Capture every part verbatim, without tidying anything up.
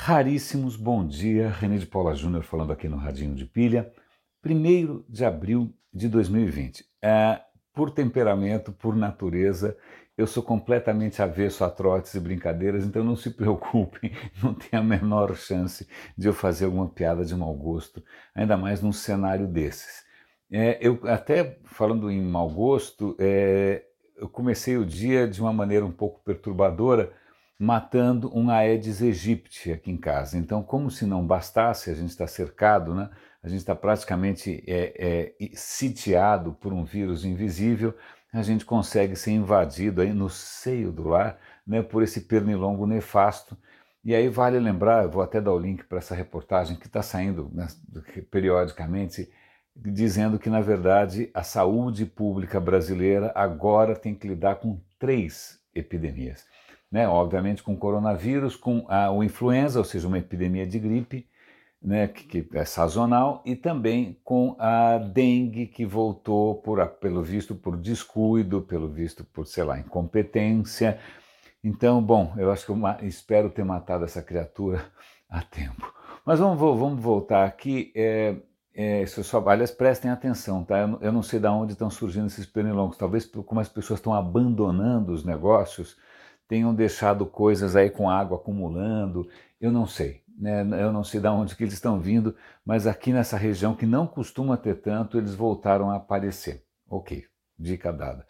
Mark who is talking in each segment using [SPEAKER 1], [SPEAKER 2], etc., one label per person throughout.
[SPEAKER 1] Raríssimos, bom dia, René de Paula Júnior falando aqui no Radinho de Pilha, primeiro de abril de dois mil e vinte. É, por temperamento, por natureza, eu sou completamente avesso a trotes e brincadeiras, então não se preocupem, não tem a menor chance de eu fazer alguma piada de mau gosto, ainda mais num cenário desses. É, eu até, falando em mau gosto, é, eu comecei o dia de uma maneira um pouco perturbadora, matando um Aedes aegypti aqui em casa. Então, como se não bastasse, a gente está cercado, né? A gente está praticamente é, é, sitiado por um vírus invisível, a gente consegue ser invadido aí no seio do lar, né, por esse pernilongo nefasto. E aí vale lembrar, eu vou até dar o link para essa reportagem que está saindo, né, periodicamente, dizendo que, na verdade, a saúde pública brasileira agora tem que lidar com três epidemias. Né, obviamente com o coronavírus, com a, o influenza, ou seja, uma epidemia de gripe, né, que, que é sazonal, e também com a dengue, que voltou, por, pelo visto, por descuido, pelo visto, por, sei lá, incompetência. Então, bom, eu acho que eu espero ter matado essa criatura a tempo. Mas vamos, vamos voltar aqui. É, é, só, aliás, prestem atenção, tá? Eu, eu não sei de onde estão surgindo esses pernilongos. Talvez como as pessoas estão abandonando os negócios, tenham deixado coisas aí com água acumulando, eu não sei, né? Eu não sei de onde que eles estão vindo, mas aqui nessa região que não costuma ter tanto, eles voltaram a aparecer. Ok, dica dada.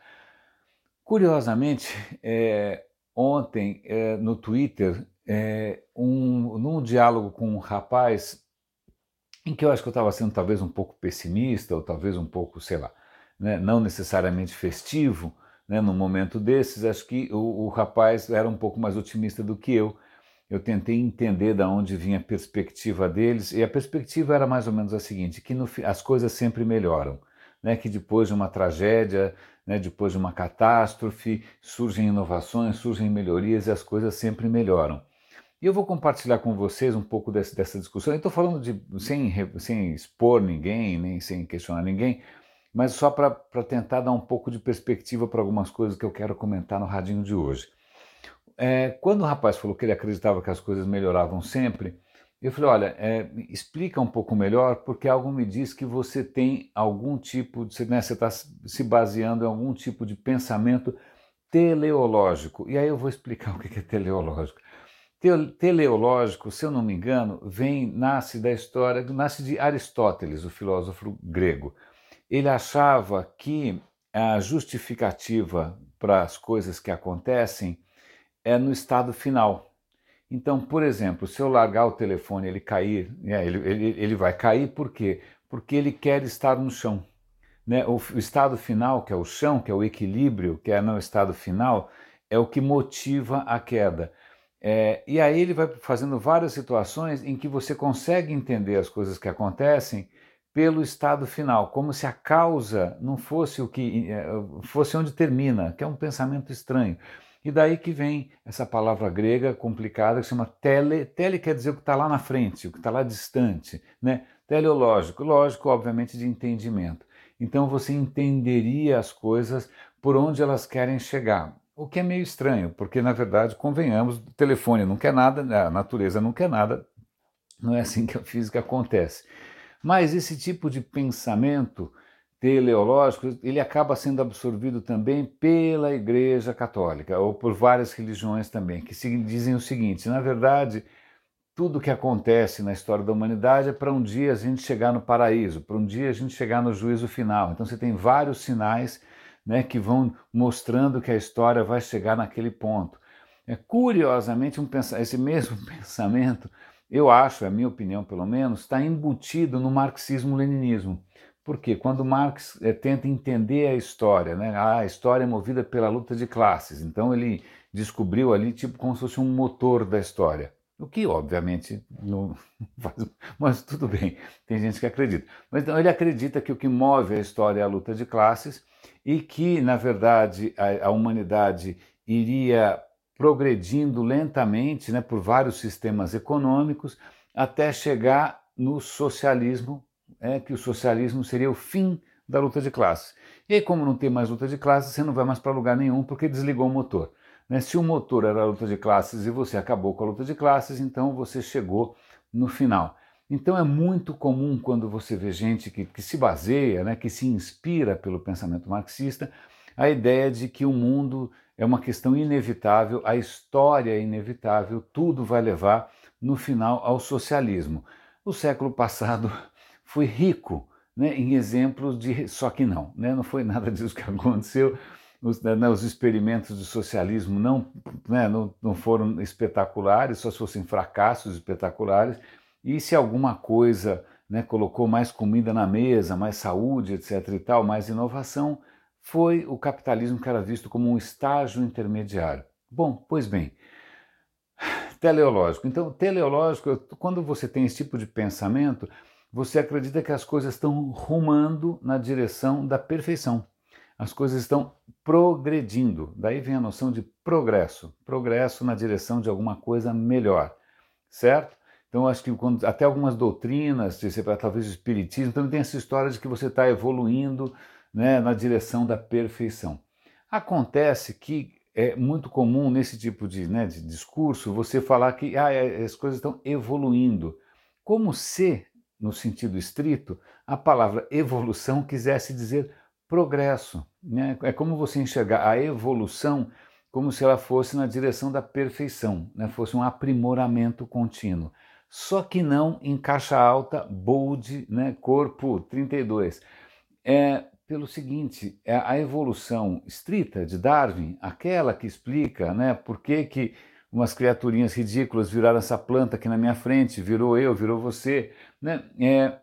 [SPEAKER 1] Curiosamente, é, ontem é, no Twitter, é, um, num diálogo com um rapaz, em que eu acho que eu estava sendo talvez um pouco pessimista, ou talvez um pouco, sei lá, né, não necessariamente festivo, né, num momento desses, acho que o, o rapaz era um pouco mais otimista do que eu. Eu tentei entender de onde vinha a perspectiva deles, e a perspectiva era mais ou menos a seguinte, que no, as coisas sempre melhoram, né, que depois de uma tragédia, né, depois de uma catástrofe, surgem inovações, surgem melhorias e as coisas sempre melhoram. E eu vou compartilhar com vocês um pouco desse, dessa discussão. Eu estou falando de, sem, sem expor ninguém, nem sem questionar ninguém, mas só para tentar dar um pouco de perspectiva para algumas coisas que eu quero comentar no radinho de hoje. É, quando o rapaz falou que ele acreditava que as coisas melhoravam sempre, eu falei, olha, é, explica um pouco melhor, porque algo me diz que você tem algum tipo, de, né, você está se baseando em algum tipo de pensamento teleológico. E aí eu vou explicar o que é teleológico. Teleológico, se eu não me engano, vem, nasce da história, nasce de Aristóteles, o filósofo grego. Ele achava que a justificativa para as coisas que acontecem é no estado final. Então, por exemplo, se eu largar o telefone e ele cair, né, ele, ele, ele vai cair por quê? Porque ele quer estar no chão. Né? O, o estado final, que é o chão, que é o equilíbrio, que é no estado final, é o que motiva a queda. É, e aí ele vai fazendo várias situações em que você consegue entender as coisas que acontecem pelo estado final, como se a causa não fosse o que fosse onde termina, que é um pensamento estranho. E daí que vem essa palavra grega complicada que se chama tele. Tele quer dizer o que está lá na frente, o que está lá distante, né? Teleológico, lógico, obviamente, de entendimento. Então você entenderia as coisas por onde elas querem chegar. O que é meio estranho, porque na verdade, convenhamos, o telefone não quer nada, a natureza não quer nada, não é assim que a física acontece. Mas esse tipo de pensamento teleológico, ele acaba sendo absorvido também pela Igreja Católica, ou por várias religiões também, que dizem o seguinte, na verdade, tudo que acontece na história da humanidade é para um dia a gente chegar no paraíso, para um dia a gente chegar no juízo final. Então você tem vários sinais, né, que vão mostrando que a história vai chegar naquele ponto. É, curiosamente, um, esse mesmo pensamento, eu acho, é a minha opinião pelo menos, está embutido no marxismo-leninismo. Porque quando Marx é, tenta entender a história, né, a história é movida pela luta de classes, então ele descobriu ali tipo como se fosse um motor da história. O que, obviamente, não faz. Mas tudo bem, tem gente que acredita. Mas então ele acredita que o que move a história é a luta de classes e que, na verdade, a, a humanidade iria progredindo lentamente, né, por vários sistemas econômicos até chegar no socialismo, é, que o socialismo seria o fim da luta de classes. E aí, como não tem mais luta de classes, você não vai mais para lugar nenhum porque desligou o motor. Né? Se o motor era a luta de classes e você acabou com a luta de classes, então você chegou no final. Então é muito comum quando você vê gente que, que se baseia, né, que se inspira pelo pensamento marxista, a ideia de que o mundo é uma questão inevitável, a história é inevitável, tudo vai levar no final ao socialismo. O século passado foi rico, né, em exemplos de... só que não, né, não foi nada disso que aconteceu. Os, né, os experimentos de socialismo não, né, não, não foram espetaculares, só se fossem fracassos espetaculares, e se alguma coisa, né, colocou mais comida na mesa, mais saúde, etc e tal, mais inovação, foi o capitalismo, que era visto como um estágio intermediário. Bom, pois bem, teleológico. Então, teleológico, quando você tem esse tipo de pensamento, você acredita que as coisas estão rumando na direção da perfeição. As coisas estão progredindo. Daí vem a noção de progresso. Progresso na direção de alguma coisa melhor, certo? Então, acho que quando, até algumas doutrinas, talvez o espiritismo, também tem essa história de que você está evoluindo, né, na direção da perfeição. Acontece que é muito comum nesse tipo de, né, de discurso você falar que ah, as coisas estão evoluindo, como se, no sentido estrito, a palavra evolução quisesse dizer progresso. Né? É como você enxergar a evolução como se ela fosse na direção da perfeição, né? Fosse um aprimoramento contínuo. Só que não em caixa alta, bold, né? Corpo trinta e dois. É pelo seguinte, é a evolução estrita de Darwin, aquela que explica, né, por que, que umas criaturinhas ridículas viraram essa planta aqui na minha frente, virou eu, virou você, né? É,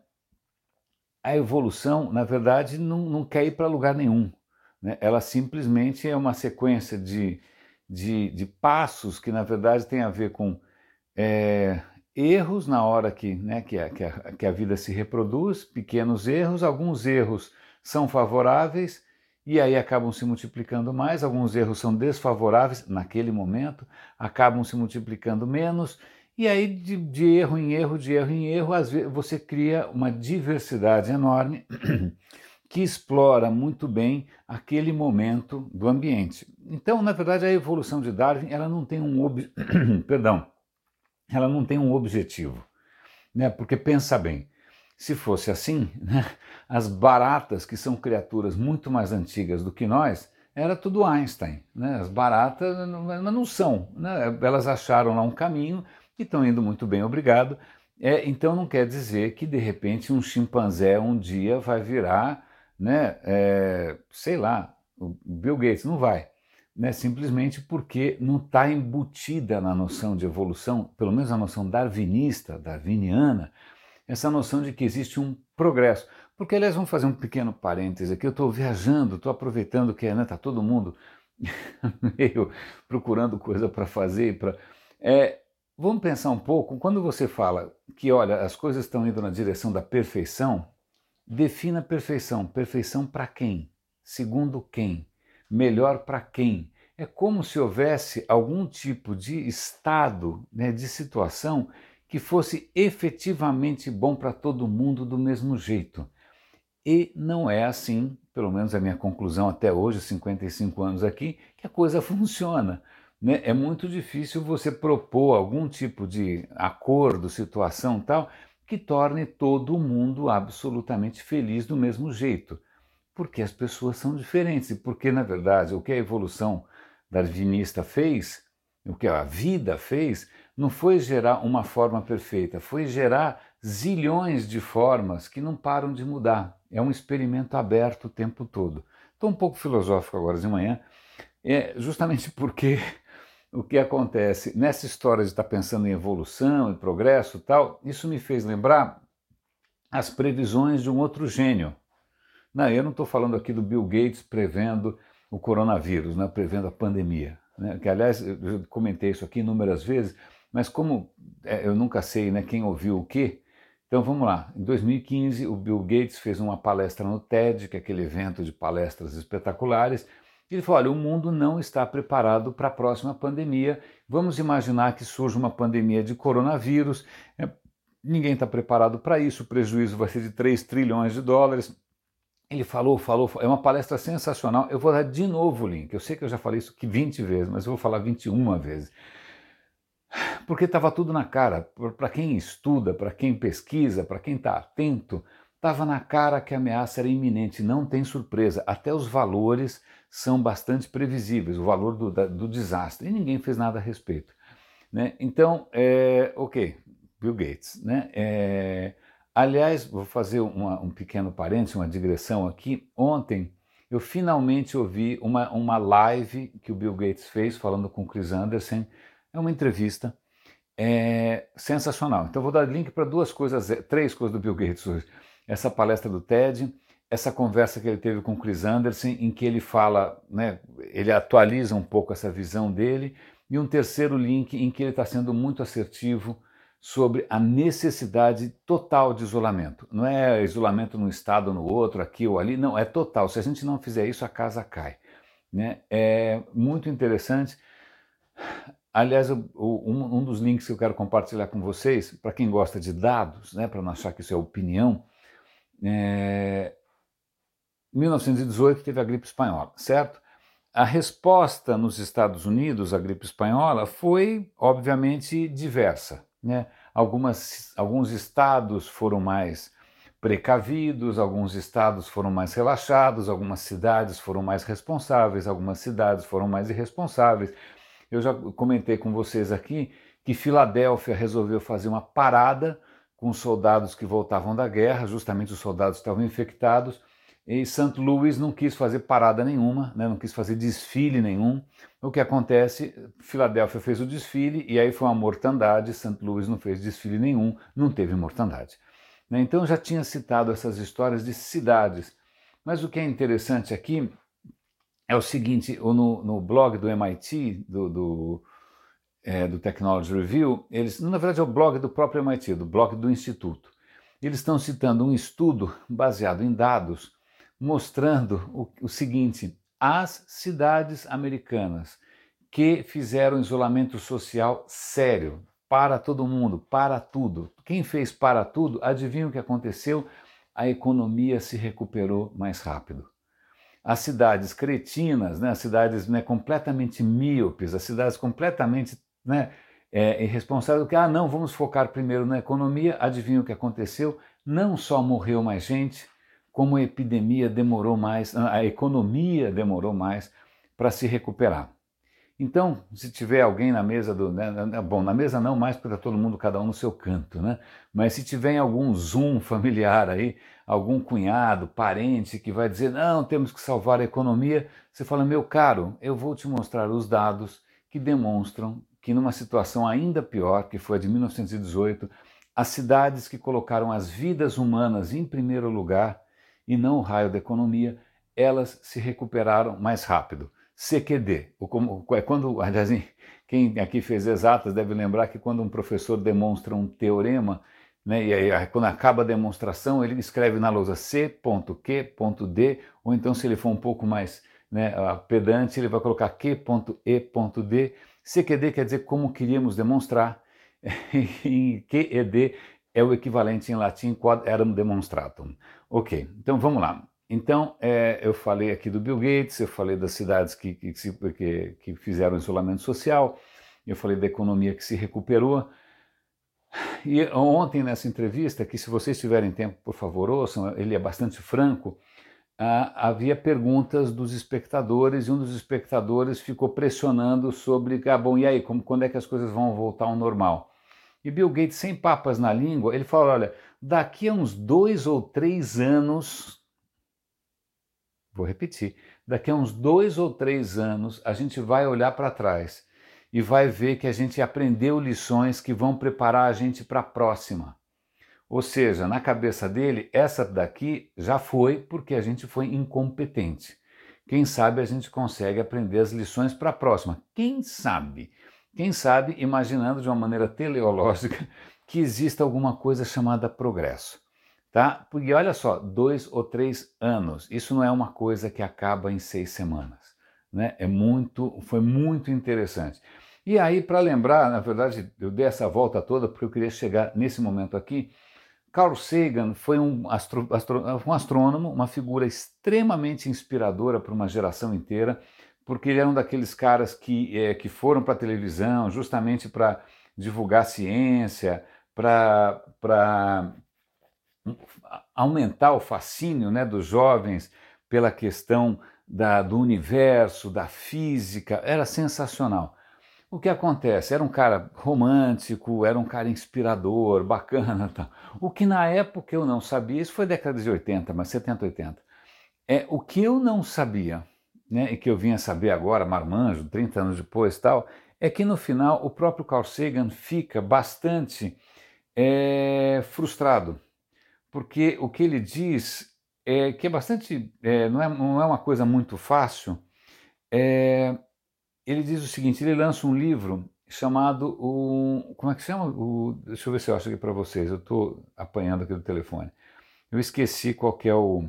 [SPEAKER 1] a evolução, na verdade, não, não quer ir para lugar nenhum. Né? Ela simplesmente é uma sequência de, de, de passos que, na verdade, tem a ver com é, erros na hora que, né, que, a, que, a, que a vida se reproduz, pequenos erros, alguns erros são favoráveis e aí acabam se multiplicando mais, alguns erros são desfavoráveis naquele momento, acabam se multiplicando menos, e aí de, de erro em erro, de erro em erro, às vezes você cria uma diversidade enorme que explora muito bem aquele momento do ambiente. Então, na verdade, a evolução de Darwin, ela não tem um ob... perdão, ela não tem um objetivo, né? Porque pensa bem, se fosse assim, né, as baratas, que são criaturas muito mais antigas do que nós, era tudo Einstein. Né? As baratas não, não são, né? Elas acharam lá um caminho e estão indo muito bem, obrigado. É, então não quer dizer que de repente um chimpanzé um dia vai virar, né, é, sei lá, o Bill Gates, não vai. Né? Simplesmente porque não está embutida na noção de evolução, pelo menos na noção darwinista, darwiniana, essa noção de que existe um progresso. Porque, aliás, vamos fazer um pequeno parêntese aqui, eu estou viajando, estou aproveitando que está, né, todo mundo meio procurando coisa para fazer. Pra... É, vamos pensar um pouco, quando você fala que, olha, as coisas estão indo na direção da perfeição, defina a perfeição. Perfeição para quem? Segundo quem? Melhor para quem? É como se houvesse algum tipo de estado, né, de situação que fosse efetivamente bom para todo mundo do mesmo jeito. E não é assim, pelo menos a minha conclusão até hoje, cinquenta e cinco anos aqui, que a coisa funciona. Né? É muito difícil você propor algum tipo de acordo, situação tal, que torne todo mundo absolutamente feliz do mesmo jeito. Porque as pessoas são diferentes e porque, na verdade, o que a evolução darwinista fez, o que a vida fez, não foi gerar uma forma perfeita, foi gerar zilhões de formas que não param de mudar. É um experimento aberto o tempo todo. Estou um pouco filosófico agora de manhã, é justamente porque o que acontece nessa história de estar pensando em evolução e progresso e tal, isso me fez lembrar as previsões de um outro gênio. Não, eu não estou falando aqui do Bill Gates prevendo o coronavírus, né, prevendo a pandemia. Né, que, aliás, eu comentei isso aqui inúmeras vezes, mas como é, eu nunca sei, né, quem ouviu o quê, então vamos lá. Em dois mil e quinze, o Bill Gates fez uma palestra no TED, que é aquele evento de palestras espetaculares, e ele falou, olha, o mundo não está preparado para a próxima pandemia, vamos imaginar que surja uma pandemia de coronavírus, é, ninguém está preparado para isso, o prejuízo vai ser de três trilhões de dólares, Ele falou, falou, é uma palestra sensacional. Eu vou dar de novo o link. Eu sei que eu já falei isso aqui vinte vezes, mas eu vou falar vinte e uma vezes. Porque estava tudo na cara. Para quem estuda, para quem pesquisa, para quem está atento, estava na cara que a ameaça era iminente, não tem surpresa. Até os valores são bastante previsíveis, o valor do, da, do desastre, e ninguém fez nada a respeito. Né? Então, é, ok, Bill Gates. Né? É, aliás, vou fazer uma, um pequeno parênteses, uma digressão aqui. Ontem eu finalmente ouvi uma, uma live que o Bill Gates fez falando com o Chris Anderson. É uma entrevista é, sensacional. Então vou dar link para duas coisas, três coisas do Bill Gates hoje. Essa palestra do TED, essa conversa que ele teve com o Chris Anderson, em que ele fala, né, ele atualiza um pouco essa visão dele, e um terceiro link em que ele está sendo muito assertivo sobre a necessidade total de isolamento. Não é isolamento num estado ou no outro, aqui ou ali, não, é total. Se a gente não fizer isso, a casa cai. Né? É muito interessante. Aliás, o, o, um, um dos links que eu quero compartilhar com vocês, para quem gosta de dados, né, para não achar que isso é opinião, é... mil novecentos e dezoito teve a gripe espanhola, certo? A resposta nos Estados Unidos à gripe espanhola foi, obviamente, diversa. Né? Algumas, alguns estados foram mais precavidos, alguns estados foram mais relaxados, algumas cidades foram mais responsáveis, algumas cidades foram mais irresponsáveis. Eu já comentei com vocês aqui que Filadélfia resolveu fazer uma parada com os soldados que voltavam da guerra, justamente os soldados estavam infectados, e Saint Louis não quis fazer parada nenhuma, né, não quis fazer desfile nenhum. O que acontece, Filadélfia fez o desfile e aí foi uma mortandade, Saint Louis não fez desfile nenhum, não teve mortandade. Né, então eu já tinha citado essas histórias de cidades, mas o que é interessante aqui é o seguinte, no, no blog do M I T, do, do, é, do Technology Review, eles, na verdade é o blog do próprio M I T, do blog do Instituto, eles estão citando um estudo baseado em dados mostrando o, o seguinte: as cidades americanas que fizeram isolamento social sério, para todo mundo, para tudo, quem fez para tudo, adivinha o que aconteceu? A economia se recuperou mais rápido. As cidades cretinas, né, as cidades, né, completamente míopes, as cidades completamente, né, é, irresponsáveis, que, ah, não, vamos focar primeiro na economia, adivinha o que aconteceu? Não só morreu mais gente, como a epidemia demorou mais, a economia demorou mais para se recuperar. Então, se tiver alguém na mesa do... Né, bom, na mesa não mais, porque está todo mundo, cada um no seu canto, né? Mas se tiver em algum Zoom familiar aí, algum cunhado, parente que vai dizer, não, temos que salvar a economia, você fala, meu caro, eu vou te mostrar os dados que demonstram que numa situação ainda pior, que foi a de mil novecentos e dezoito, as cidades que colocaram as vidas humanas em primeiro lugar e não o raio da economia, elas se recuperaram mais rápido. C Q D, é quando, aliás, quem aqui fez exatas deve lembrar que quando um professor demonstra um teorema, né, e aí quando acaba a demonstração ele escreve na lousa C ponto Q ponto D, ou então se ele for um pouco mais, né, pedante, ele vai colocar Q ponto E ponto D. C Q D quer dizer como queríamos demonstrar, e Q E D é o equivalente em latim quod eram demonstratum. Ok, então vamos lá. Então, é, eu falei aqui do Bill Gates, eu falei das cidades que, que, que, que fizeram isolamento social, eu falei da economia que se recuperou. E ontem, nessa entrevista, que se vocês tiverem tempo, por favor, ouçam, ele é bastante franco, ah, havia perguntas dos espectadores, e um dos espectadores ficou pressionando sobre, ah, bom, e aí, como, quando é que as coisas vão voltar ao normal? E Bill Gates, sem papas na língua, ele falou, olha, daqui a uns dois ou três anos... Vou repetir, daqui a uns dois ou três anos a gente vai olhar para trás e vai ver que a gente aprendeu lições que vão preparar a gente para a próxima. Ou seja, na cabeça dele, essa daqui já foi porque a gente foi incompetente. Quem sabe a gente consegue aprender as lições para a próxima. Quem sabe? Quem sabe imaginando de uma maneira teleológica que exista alguma coisa chamada progresso. Tá? Porque olha só, dois ou três anos, isso não é uma coisa que acaba em seis semanas, né? É muito, foi muito interessante. E aí, para lembrar, na verdade, eu dei essa volta toda porque eu queria chegar nesse momento aqui Carl Sagan foi um, astro, astro, um astrônomo, uma figura extremamente inspiradora para uma geração inteira, porque ele era um daqueles caras que, é, que foram para a televisão justamente para divulgar ciência, para aumentar o fascínio, né, dos jovens pela questão da, do universo, da física. Era sensacional. O que acontece? Era um cara romântico, era um cara inspirador, bacana. Tal. O que na época eu não sabia, isso foi década de oitenta, mas setenta, oitenta. É, o que eu não sabia, né, e que eu vim a saber agora, marmanjo, trinta anos depois tal, é que no final o próprio Carl Sagan fica bastante é, frustrado, porque o que ele diz é que é bastante, é, não, é, não é uma coisa muito fácil. É, ele diz o seguinte, ele lança um livro chamado, o, como é que chama? O, deixa eu ver se eu acho aqui para vocês, eu estou apanhando aqui do telefone. Eu esqueci qual que é o,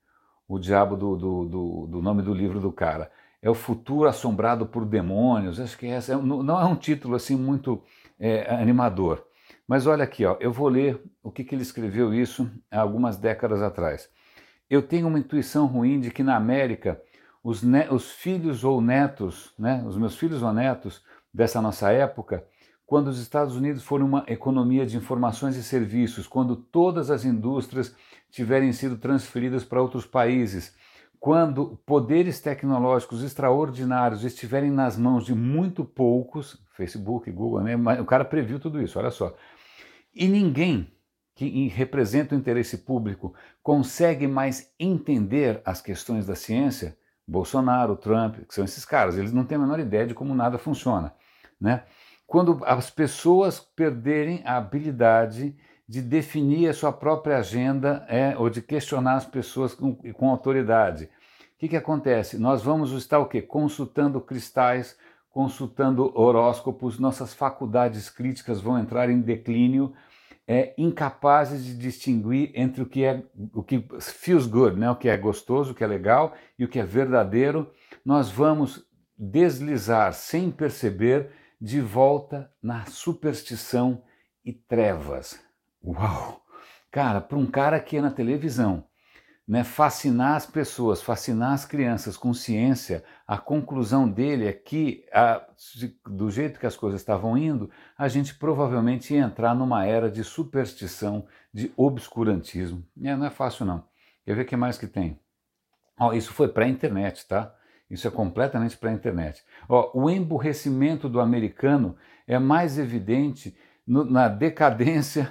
[SPEAKER 1] o diabo do, do, do, do nome do livro do cara. É O Futuro Assombrado por Demônios, acho que é essa, não é um título assim muito é, animador. Mas olha aqui, ó, eu vou ler o que, que ele escreveu isso há algumas décadas atrás. Eu tenho uma intuição ruim de que na América os, os filhos ou netos, né, os meus filhos ou netos dessa nossa época, quando os Estados Unidos forem uma economia de informações e serviços, quando todas as indústrias tiverem sido transferidas para outros países, quando poderes tecnológicos extraordinários estiverem nas mãos de muito poucos, Facebook, Google, né, o cara previu tudo isso, olha só. E ninguém que representa o interesse público consegue mais entender as questões da ciência, Bolsonaro, Trump, que são esses caras, eles não têm a menor ideia de como nada funciona, né? Quando as pessoas perderem a habilidade de definir a sua própria agenda é, ou de questionar as pessoas com, com autoridade, o que, que acontece? Nós vamos estar o quê? Consultando cristais, consultando horóscopos, nossas faculdades críticas vão entrar em declínio, é, incapazes de distinguir entre o que é o que feels good, né? O que é gostoso, o que é legal e o que é verdadeiro. Nós vamos deslizar sem perceber de volta na superstição e trevas. Uau! Cara, para um cara que é na televisão, né, fascinar as pessoas, fascinar as crianças com ciência, a conclusão dele é que, a, do jeito que as coisas estavam indo, a gente provavelmente ia entrar numa era de superstição, de obscurantismo. É, não é fácil não. Quer ver o que mais que tem? Ó, isso foi pré-internet, tá? Isso é completamente pré-internet. Ó, o emburrecimento do americano é mais evidente no, na decadência,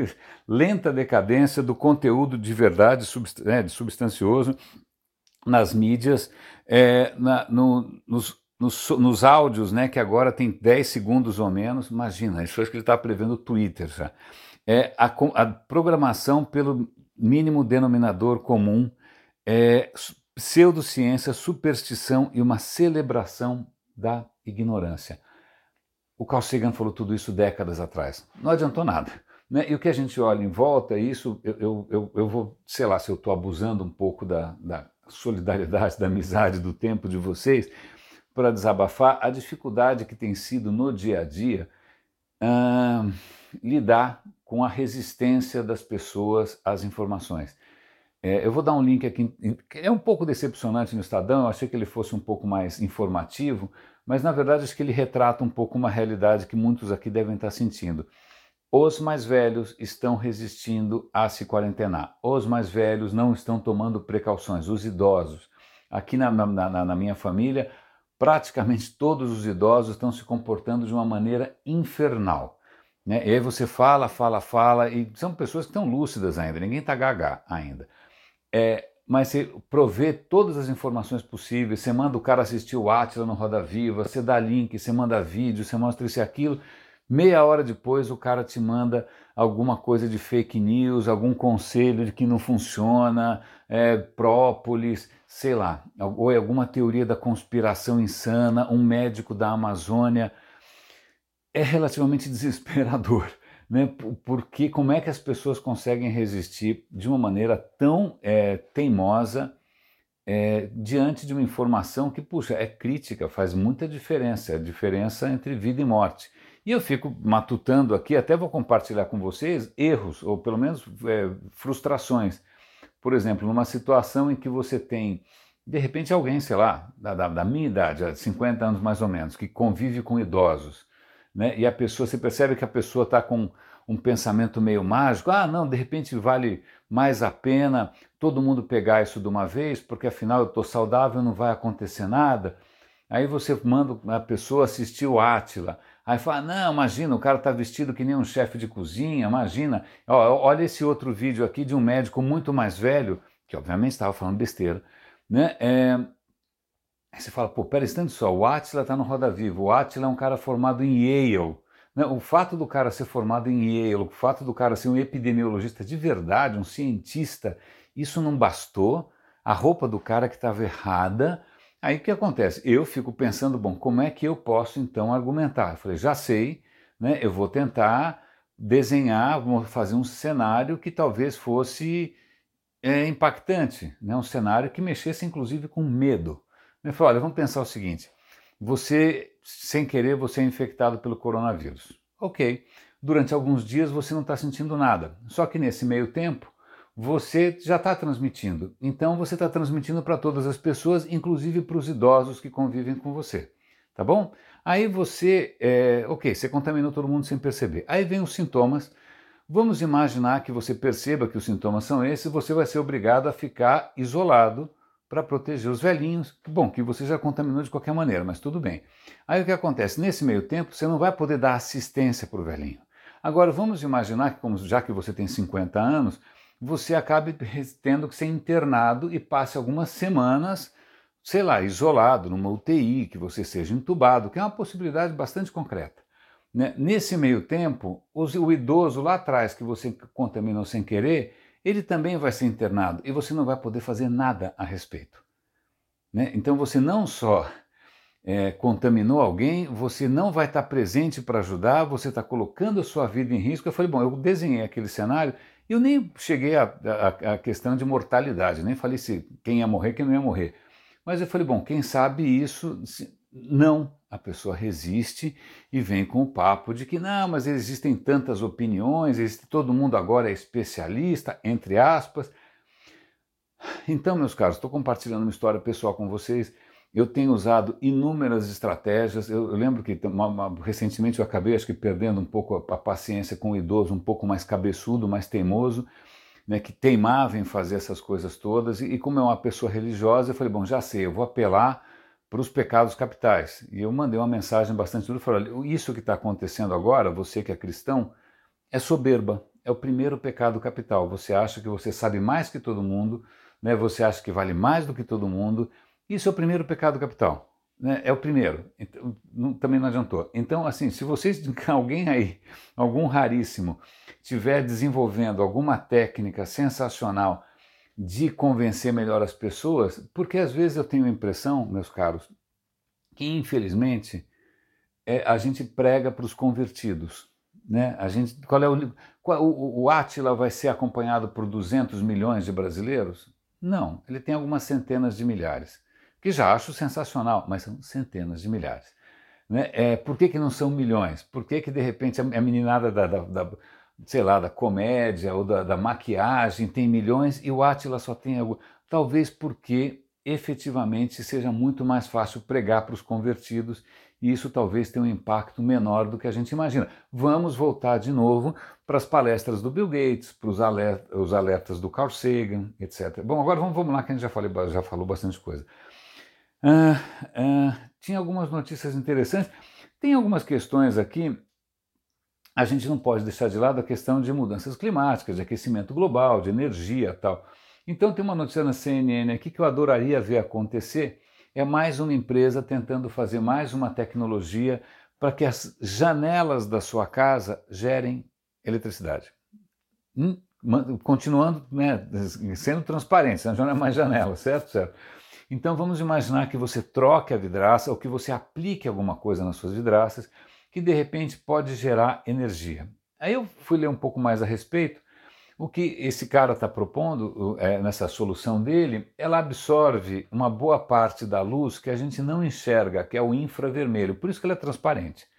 [SPEAKER 1] lenta decadência do conteúdo de verdade, subst né, de substancioso nas mídias, é, na, no, nos, nos, nos áudios, né, que agora tem dez segundos ou menos. Imagina, isso acho que ele está prevendo o Twitter já. É a, a programação pelo mínimo denominador comum, é, pseudociência, superstição e uma celebração da ignorância. O Carl Sagan falou tudo isso décadas atrás. Não adiantou nada. Né? E o que a gente olha em volta, isso eu, eu, eu, eu vou, sei lá, se eu estou abusando um pouco da, da solidariedade, da amizade, do tempo de vocês, para desabafar a dificuldade que tem sido no dia a dia hum, lidar com a resistência das pessoas às informações. É, eu vou dar um link aqui, é um pouco decepcionante no Estadão, eu achei que ele fosse um pouco mais informativo, mas na verdade acho que ele retrata um pouco uma realidade que muitos aqui devem estar sentindo. Os mais velhos estão resistindo a se quarentenar, os mais velhos não estão tomando precauções, os idosos. Aqui na, na, na, na minha família, praticamente todos os idosos estão se comportando de uma maneira infernal. Né? E aí você fala, fala, fala, e são pessoas que estão lúcidas ainda, ninguém está gaga ainda. É, mas você provê todas as informações possíveis, você manda o cara assistir o Átila no Roda Viva, você dá link, você manda vídeo, você mostra isso e aquilo, meia hora depois o cara te manda alguma coisa de fake news, algum conselho de que não funciona, é, própolis, sei lá, ou é alguma teoria da conspiração insana, um médico da Amazônia. É relativamente desesperador. Né? Porque como é que as pessoas conseguem resistir de uma maneira tão é, teimosa é, diante de uma informação que, puxa, é crítica, faz muita diferença, é a diferença entre vida e morte. E eu fico matutando aqui, até vou compartilhar com vocês erros, ou pelo menos é, frustrações. Por exemplo, numa situação em que você tem, de repente, alguém, sei lá, da, da, da minha idade, cinquenta anos mais ou menos, que convive com idosos, né? E a pessoa, você percebe que a pessoa está com um pensamento meio mágico, ah, não, de repente vale mais a pena todo mundo pegar isso de uma vez, porque afinal eu estou saudável, não vai acontecer nada. Aí você manda a pessoa assistir o Átila, aí fala, não, imagina, o cara está vestido que nem um chefe de cozinha, imagina, ó, olha esse outro vídeo aqui de um médico muito mais velho, que obviamente estava falando besteira, né? É... Aí você fala, pô, pera instante só, o Átila está no Roda Viva, o Átila é um cara formado em Yale, né? O fato do cara ser formado em Yale, o fato do cara ser um epidemiologista de verdade, um cientista, isso não bastou, a roupa do cara que estava errada. Aí o que acontece? Eu fico pensando, bom, como é que eu posso então argumentar? Eu falei, já sei, né? Eu vou tentar desenhar, vou fazer um cenário que talvez fosse é, impactante, né? Um cenário que mexesse inclusive com medo. Eu falei, olha, vamos pensar o seguinte, você, sem querer, você é infectado pelo coronavírus. Ok, durante alguns dias você não está sentindo nada, só que nesse meio tempo você já está transmitindo. Então você está transmitindo para todas as pessoas, inclusive para os idosos que convivem com você. Tá bom? Aí você, é, ok, você contaminou todo mundo sem perceber. Aí vem os sintomas. Vamos imaginar que você perceba que os sintomas são esses, você vai ser obrigado a ficar isolado para proteger os velhinhos. Bom, que você já contaminou de qualquer maneira, mas tudo bem. Aí o que acontece? Nesse meio tempo, você não vai poder dar assistência para o velhinho. Agora, vamos imaginar que, como, já que você tem cinquenta anos, você acabe tendo que ser internado e passe algumas semanas, sei lá, isolado, numa U T I, que você seja entubado, que é uma possibilidade bastante concreta. Né? Nesse meio tempo, o idoso lá atrás, que você contaminou sem querer, ele também vai ser internado e você não vai poder fazer nada a respeito. Né? Então você não só é, contaminou alguém, você não vai estar presente para ajudar, você está colocando a sua vida em risco. Eu falei, bom, eu desenhei aquele cenário e eu nem cheguei à questão de mortalidade, nem falei se quem ia morrer, quem não ia morrer. Mas eu falei, bom, quem sabe isso, se, não, a pessoa resiste e vem com o papo de que não, mas existem tantas opiniões, existe, todo mundo agora é especialista, entre aspas. Então, meus caros, estou compartilhando uma história pessoal com vocês. Eu tenho usado inúmeras estratégias. Eu, eu lembro que uma, uma, recentemente eu acabei, acho que perdendo um pouco a, a paciência com o idoso, um pouco mais cabeçudo, mais teimoso, né, que teimava em fazer essas coisas todas. E, e como é uma pessoa religiosa, eu falei, bom, já sei, eu vou apelar para os pecados capitais. E eu mandei uma mensagem bastante dura, falei, olha, isso que está acontecendo agora, você que é cristão, é soberba, é o primeiro pecado capital. Você acha que você sabe mais que todo mundo, né, você acha que vale mais do que todo mundo, isso é o primeiro pecado capital. Né, é o primeiro, então, não, também não adiantou. Então, assim, se vocês, alguém aí, algum raríssimo, estiver desenvolvendo alguma técnica sensacional de convencer melhor as pessoas, porque às vezes eu tenho a impressão, meus caros, que infelizmente é, a gente prega para os convertidos. Né? A gente, qual é o, qual, o, o Átila vai ser acompanhado por duzentos milhões de brasileiros? Não, ele tem algumas centenas de milhares, que já acho sensacional, mas são centenas de milhares. Né? É, por que, que não são milhões? Por que, que de repente a meninada da, da, da sei lá, da comédia ou da, da maquiagem tem milhões e o Átila só tem algo? Talvez porque efetivamente seja muito mais fácil pregar para os convertidos e isso talvez tenha um impacto menor do que a gente imagina. Vamos voltar de novo para as palestras do Bill Gates, para os alertas, os alertas do Carl Sagan, etcétera. Bom, agora vamos, vamos lá que a gente já, falei, já falou bastante coisa. Ah, ah, tinha algumas notícias interessantes. Tem algumas questões aqui. A gente não pode deixar de lado a questão de mudanças climáticas, de aquecimento global, de energia e tal. Então tem uma notícia na C N N aqui que eu adoraria ver acontecer. É mais uma empresa tentando fazer mais uma tecnologia para que as janelas da sua casa gerem eletricidade. Hum, continuando, né, sendo transparente, não é mais janela, certo? Certo. Então vamos imaginar que você troque a vidraça ou que você aplique alguma coisa nas suas vidraças que de repente pode gerar energia. Aí eu fui ler um pouco mais a respeito. O que esse cara está propondo é, nessa solução dele, ela absorve uma boa parte da luz que a gente não enxerga, que é o infravermelho, por isso que ela é transparente.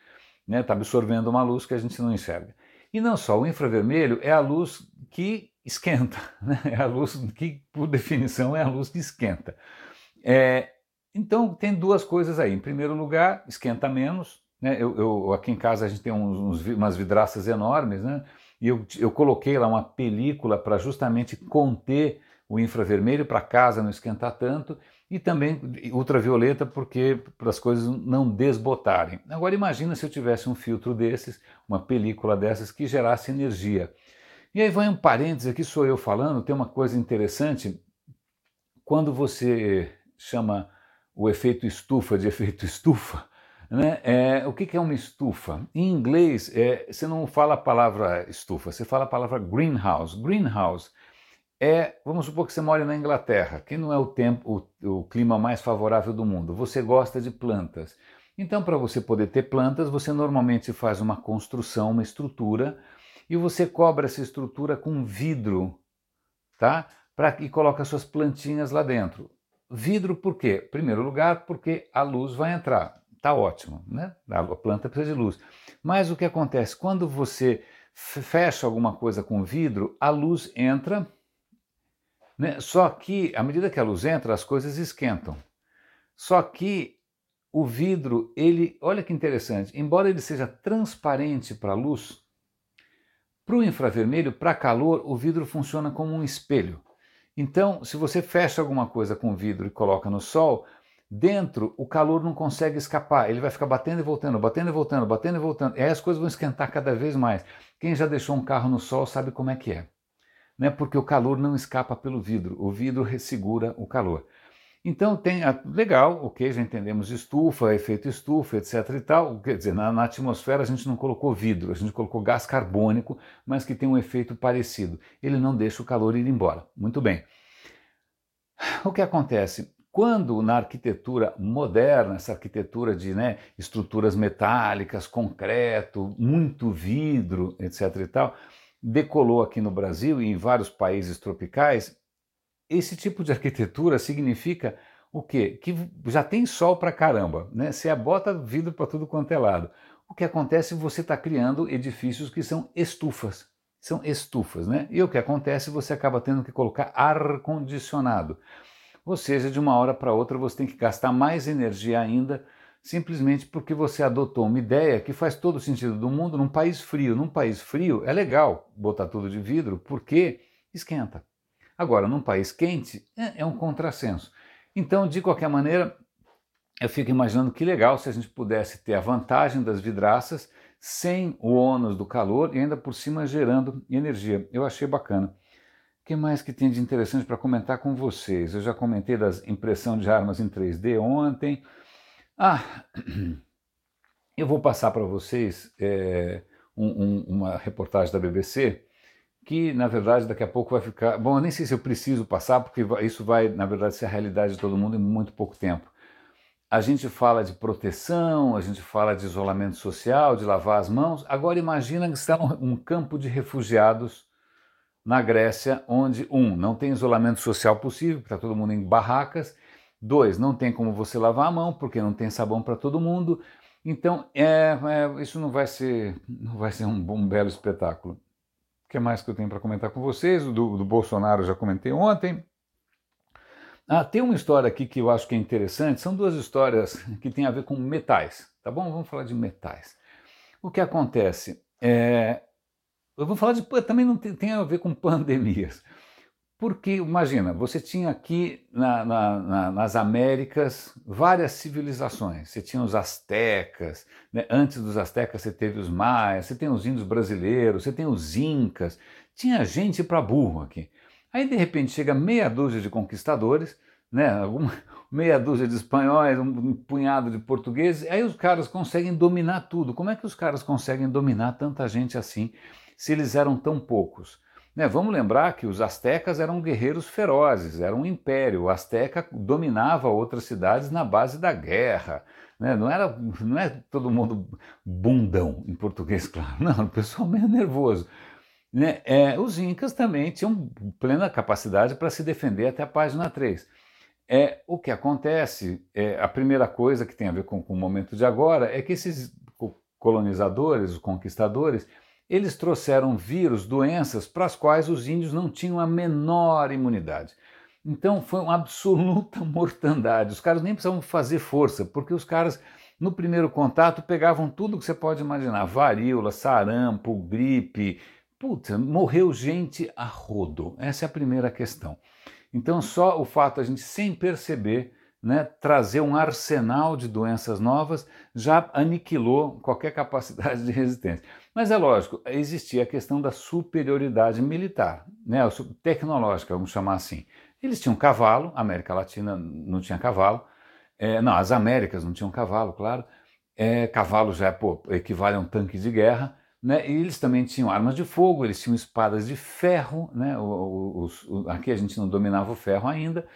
[SPEAKER 1] né? Está absorvendo uma luz que a gente não enxerga. E não só, o infravermelho é a luz que esquenta, né? É a luz que, por definição, é a luz que esquenta. É, então tem duas coisas aí. Em primeiro lugar, esquenta menos, né? Eu, eu, aqui em casa a gente tem uns, uns, umas vidraças enormes, né? E eu, eu coloquei lá uma película para justamente conter o infravermelho, para casa não esquentar tanto, e também ultravioleta porque para as coisas não desbotarem. Agora imagina se eu tivesse um filtro desses, uma película dessas que gerasse energia. E aí vai um parênteses, aqui sou eu falando, tem uma coisa interessante, quando você chama o efeito estufa de efeito estufa, né? É, o que, que é uma estufa? Em inglês, é, você não fala a palavra estufa, você fala a palavra greenhouse. Greenhouse é, vamos supor que você mora na Inglaterra, que não é o tempo, o, o clima mais favorável do mundo. Você gosta de plantas. Então, para você poder ter plantas, você normalmente faz uma construção, uma estrutura, e você cobre essa estrutura com vidro, tá? Pra, e coloca suas plantinhas lá dentro. Vidro por quê? Em primeiro lugar, porque a luz vai entrar. Tá ótimo, né? A planta precisa de luz. Mas o que acontece? Quando você fecha alguma coisa com vidro, a luz entra, né? Só que, à medida que a luz entra, as coisas esquentam. Só que o vidro, ele, olha que interessante, embora ele seja transparente para a luz, para o infravermelho, para calor, o vidro funciona como um espelho. Então, se você fecha alguma coisa com vidro e coloca no sol, dentro o calor não consegue escapar, ele vai ficar batendo e voltando, batendo e voltando, batendo e voltando, e aí as coisas vão esquentar cada vez mais. Quem já deixou um carro no sol sabe como é que é, né? Porque o calor não escapa pelo vidro, o vidro ressegura o calor. Então tem, legal, ok, já entendemos estufa, efeito estufa, etc e tal, quer dizer, na, na atmosfera a gente não colocou vidro, a gente colocou gás carbônico, mas que tem um efeito parecido, ele não deixa o calor ir embora. Muito bem. O que acontece? Quando na arquitetura moderna, essa arquitetura de, né, estruturas metálicas, concreto, muito vidro, etc e tal, decolou aqui no Brasil e em vários países tropicais, esse tipo de arquitetura significa o quê? Que já tem sol pra caramba, né? Você bota vidro para tudo quanto é lado. O que acontece? Você está criando edifícios que são estufas. São estufas, né? E o que acontece? Você acaba tendo que colocar ar-condicionado. Ou seja, de uma hora para outra você tem que gastar mais energia ainda, simplesmente porque você adotou uma ideia que faz todo o sentido do mundo num país frio. Num país frio é legal botar tudo de vidro porque esquenta. Agora, num país quente, é, é um contrassenso. Então, de qualquer maneira, eu fico imaginando que legal se a gente pudesse ter a vantagem das vidraças sem o ônus do calor e ainda por cima gerando energia. Eu achei bacana. O que mais que tem de interessante para comentar com vocês? Eu já comentei das impressão de armas em três D ontem. Ah, eu vou passar para vocês é, um, um, uma reportagem da B B C que, na verdade, daqui a pouco vai ficar... Bom, eu nem sei se eu preciso passar, porque isso vai, na verdade, ser a realidade de todo mundo em muito pouco tempo. A gente fala de proteção, a gente fala de isolamento social, de lavar as mãos. Agora imagina que está um campo de refugiados na Grécia, onde, um, não tem isolamento social possível, está todo mundo em barracas. Dois, não tem como você lavar a mão, porque não tem sabão para todo mundo. Então, é, é, isso não vai ser, não vai ser um, um belo espetáculo. O que mais que eu tenho para comentar com vocês? O do, do Bolsonaro eu já comentei ontem. Ah, tem uma história aqui que eu acho que é interessante. São duas histórias que têm a ver com metais, tá bom? Vamos falar de metais. O que acontece? É, eu vou falar de... Também não tem, tem a ver com pandemias. Porque, imagina, você tinha aqui na, na, na, nas Américas várias civilizações. Você tinha os astecas, né? Antes dos astecas você teve os maias, você tem os índios brasileiros, você tem os incas. Tinha gente para burro aqui. Aí, de repente, chega meia dúzia de conquistadores, né? Uma, meia dúzia de espanhóis, um, um punhado de portugueses. Aí os caras conseguem dominar tudo. Como é que os caras conseguem dominar tanta gente assim, se eles eram tão poucos? Né, vamos lembrar que os astecas eram guerreiros ferozes, era um império. O asteca dominava outras cidades na base da guerra. Né, não era, não é todo mundo bundão, em português, claro. Não, o pessoal meio nervoso. Né, é, os incas também tinham plena capacidade para se defender até a página três. É, o que acontece, é, a primeira coisa que tem a ver com, com o momento de agora, é que esses colonizadores, os conquistadores, eles trouxeram vírus, doenças para as quais os índios não tinham a menor imunidade. Então foi uma absoluta mortandade. Os caras nem precisavam fazer força, porque os caras, no primeiro contato, pegavam tudo que você pode imaginar: varíola, sarampo, gripe. Putz, morreu gente a rodo. Essa é a primeira questão. Então só o fato de a gente, sem perceber, né, trazer um arsenal de doenças novas já aniquilou qualquer capacidade de resistência. Mas é lógico, existia a questão da superioridade militar, né, tecnológica, vamos chamar assim. Eles tinham cavalo, a América Latina não tinha cavalo, é, não, as Américas não tinham cavalo, claro, é, cavalo já pô, equivale a um tanque de guerra, né, e eles também tinham armas de fogo, eles tinham espadas de ferro, né, os, os, aqui a gente não dominava o ferro ainda,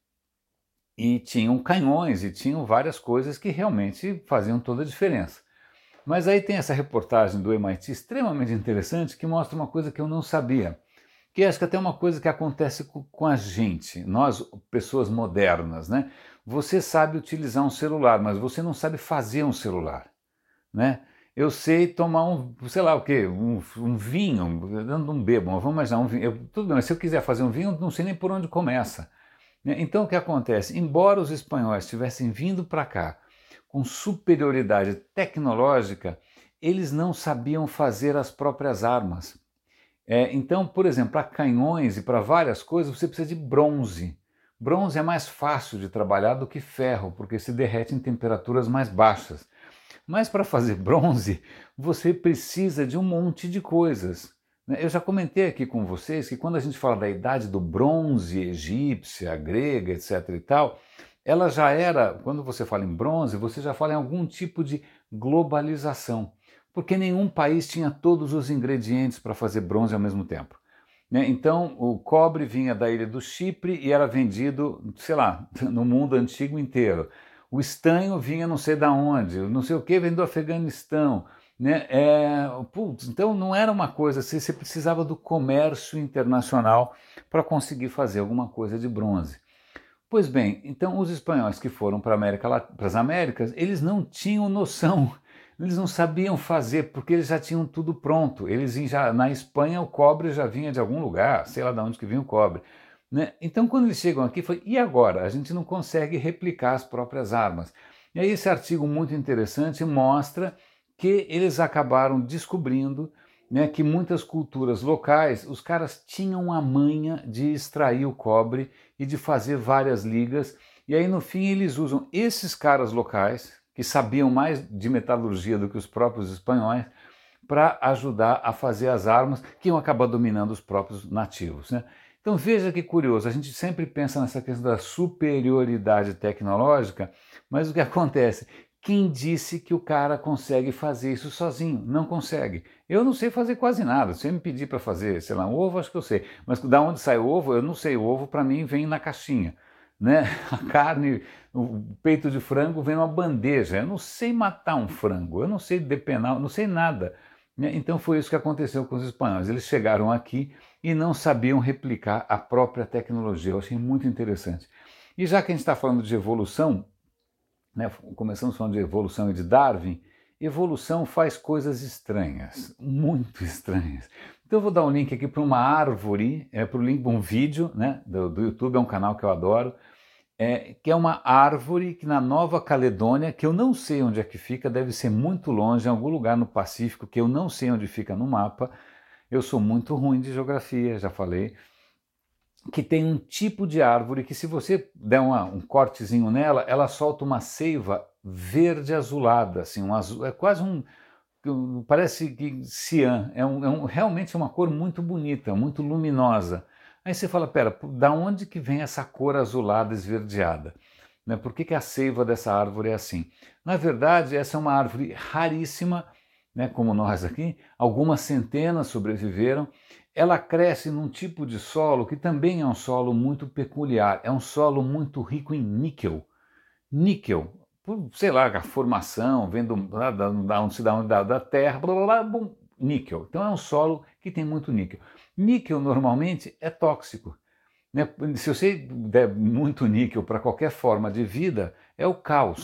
[SPEAKER 1] e tinham canhões, e tinham várias coisas que realmente faziam toda a diferença. Mas aí tem essa reportagem do M I T extremamente interessante que mostra uma coisa que eu não sabia, que acho que até é uma coisa que acontece com a gente, nós, pessoas modernas, né? Você sabe utilizar um celular, mas você não sabe fazer um celular, né? Eu sei tomar um, sei lá o quê, um, um vinho, eu não bebo, mas vamos imaginar um vinho, eu, tudo bem, mas se eu quiser fazer um vinho, eu não sei nem por onde começa. Então o que acontece? Embora os espanhóis tivessem vindo para cá com superioridade tecnológica, eles não sabiam fazer as próprias armas. É, então, por exemplo, para canhões e para várias coisas você precisa de bronze. Bronze é mais fácil de trabalhar do que ferro, porque se derrete em temperaturas mais baixas. Mas para fazer bronze, você precisa de um monte de coisas. Eu já comentei aqui com vocês que quando a gente fala da idade do bronze egípcia, grega, etc e tal, ela já era, quando você fala em bronze, você já fala em algum tipo de globalização, porque nenhum país tinha todos os ingredientes para fazer bronze ao mesmo tempo. Então o cobre vinha da ilha do Chipre e era vendido, sei lá, no mundo antigo inteiro. O estanho vinha não sei de onde, não sei o que, vem do Afeganistão. Né? É, putz, então não era uma coisa assim, você precisava do comércio internacional para conseguir fazer alguma coisa de bronze. Pois bem, então os espanhóis que foram para as Américas, eles não tinham noção, eles não sabiam fazer, porque eles já tinham tudo pronto. Eles já, na Espanha o cobre já vinha de algum lugar, sei lá de onde que vinha o cobre. Né? Então quando eles chegam aqui, foi, e agora? A gente não consegue replicar as próprias armas. E aí esse artigo muito interessante mostra que eles acabaram descobrindo, né, que muitas culturas locais, os caras tinham a manha de extrair o cobre e de fazer várias ligas, e aí no fim eles usam esses caras locais, que sabiam mais de metalurgia do que os próprios espanhóis, para ajudar a fazer as armas que iam acabar dominando os próprios nativos. Né? Então veja que curioso, a gente sempre pensa nessa questão da superioridade tecnológica, mas o que acontece? Quem disse que o cara consegue fazer isso sozinho? Não consegue. Eu não sei fazer quase nada. Se você me pedir para fazer, sei lá, um ovo, acho que eu sei. Mas da onde sai o ovo, eu não sei. O ovo, para mim, vem na caixinha. Né? A carne, o peito de frango vem numa bandeja. Eu não sei matar um frango, eu não sei depenar, eu não sei nada. Então foi isso que aconteceu com os espanhóis. Eles chegaram aqui e não sabiam replicar a própria tecnologia. Eu achei muito interessante. E já que a gente está falando de evolução, né, começamos falando de evolução e de Darwin, evolução faz coisas estranhas, muito estranhas. Então eu vou dar um link aqui para uma árvore, é, para o link para um vídeo, né, do, do YouTube, é um canal que eu adoro, é, que é uma árvore que na Nova Caledônia, que eu não sei onde é que fica, deve ser muito longe, em algum lugar no Pacífico, que eu não sei onde fica no mapa. Eu sou muito ruim de geografia, já falei, que tem um tipo de árvore que se você der uma, um cortezinho nela, ela solta uma seiva verde azulada, assim, um azul, é quase um, parece que cian, é, um, é um, realmente uma cor muito bonita, muito luminosa. Aí você fala, pera, da onde que vem essa cor azulada esverdeada? Né? Por que que a seiva dessa árvore é assim? Na verdade, essa é uma árvore raríssima, né, como nós aqui, algumas centenas sobreviveram. Ela cresce num tipo de solo que também é um solo muito peculiar, é um solo muito rico em níquel. Níquel, por, sei lá, a formação, vem do, da, da, onde se dá, da, da terra, blá, blá, blá, bom, níquel. Então é um solo que tem muito níquel. Níquel normalmente é tóxico. Né? Se você der muito níquel para qualquer forma de vida, é o caos.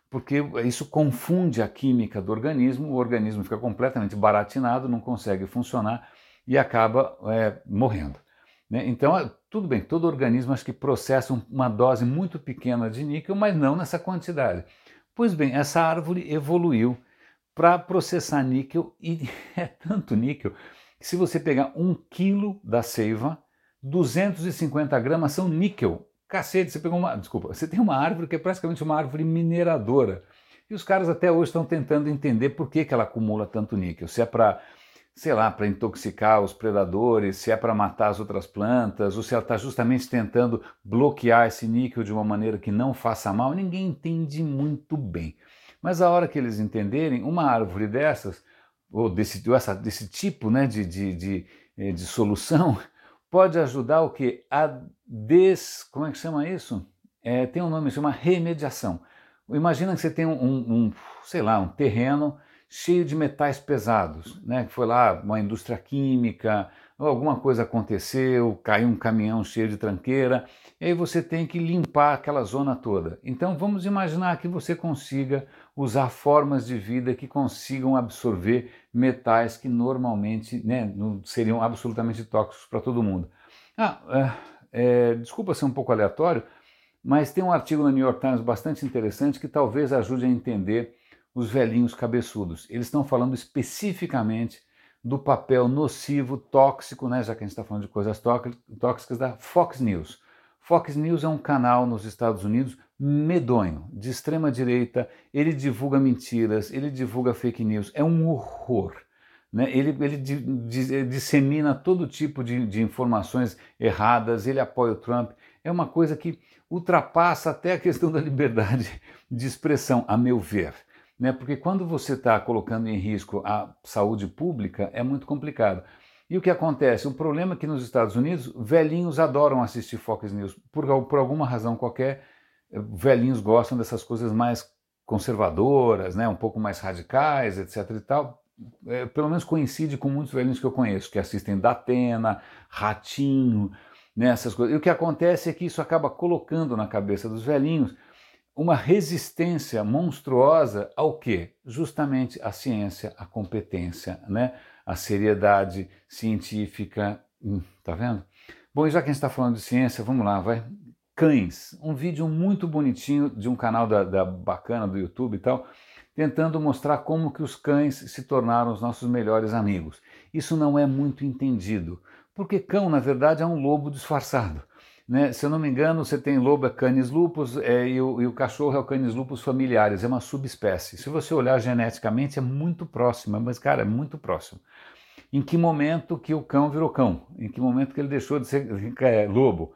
[SPEAKER 1] porque isso confunde a química do organismo, o organismo fica completamente baratinado, não consegue funcionar e acaba é, morrendo. Né? Então, tudo bem, todo organismo acho que processa uma dose muito pequena de níquel, mas não nessa quantidade. Pois bem, essa árvore evoluiu para processar níquel e é tanto níquel que se você pegar um quilo da seiva, duzentos e cinquenta gramas são níquel. Cacete, você pegou uma, desculpa, você tem uma árvore que é praticamente uma árvore mineradora. E os caras até hoje estão tentando entender por que, que ela acumula tanto níquel. Se é para, sei lá, para intoxicar os predadores, se é para matar as outras plantas, ou se ela está justamente tentando bloquear esse níquel de uma maneira que não faça mal, ninguém entende muito bem. Mas a hora que eles entenderem, uma árvore dessas, ou desse, desse tipo, né, de, de, de, de solução, pode ajudar o quê? A des... como é que chama isso? É, tem um nome, chama remediação. Imagina que você tem um, um, sei lá, um terreno cheio de metais pesados, né? Que foi lá uma indústria química, ou alguma coisa aconteceu, caiu um caminhão cheio de tranqueira, e aí você tem que limpar aquela zona toda. Então vamos imaginar que você consiga usar formas de vida que consigam absorver metais que normalmente, né, não seriam absolutamente tóxicos para todo mundo. Ah, é, é, desculpa ser um pouco aleatório, mas tem um artigo no New York Times bastante interessante que talvez ajude a entender os velhinhos cabeçudos. Eles estão falando especificamente do papel nocivo, tóxico, né, já que a gente está falando de coisas tóxicas, da Fox News. Fox News é um canal nos Estados Unidos medonho, de extrema direita, ele divulga mentiras, ele divulga fake news, é um horror. Né? Ele, ele di, di, dissemina todo tipo de, de informações erradas, ele apoia o Trump, é uma coisa que ultrapassa até a questão da liberdade de expressão, a meu ver. Né? Porque quando você está colocando em risco a saúde pública, é muito complicado. E o que acontece? O problema é que nos Estados Unidos, velhinhos adoram assistir Fox News, por, por alguma razão qualquer, velhinhos gostam dessas coisas mais conservadoras, né, um pouco mais radicais, etc e tal. É, pelo menos coincide com muitos velhinhos que eu conheço, que assistem Datena, Ratinho, né, essas coisas. E o que acontece é que isso acaba colocando na cabeça dos velhinhos uma resistência monstruosa ao quê? Justamente a ciência, a competência, né, a seriedade científica. Hum, tá vendo? Bom, e já que a gente está falando de ciência, vamos lá, vai. Cães, um vídeo muito bonitinho de um canal da, da bacana do YouTube e tal, tentando mostrar como que os cães se tornaram os nossos melhores amigos. Isso não é muito entendido, porque cão, na verdade, é um lobo disfarçado. Né? Se eu não me engano, você tem lobo é Canis lupus é, e, o, e o cachorro é o Canis lupus familiares, é uma subespécie. Se você olhar geneticamente, é muito próxima, mas, cara, é muito próximo. Em que momento que o cão virou cão? Em que momento que ele deixou de ser é, lobo?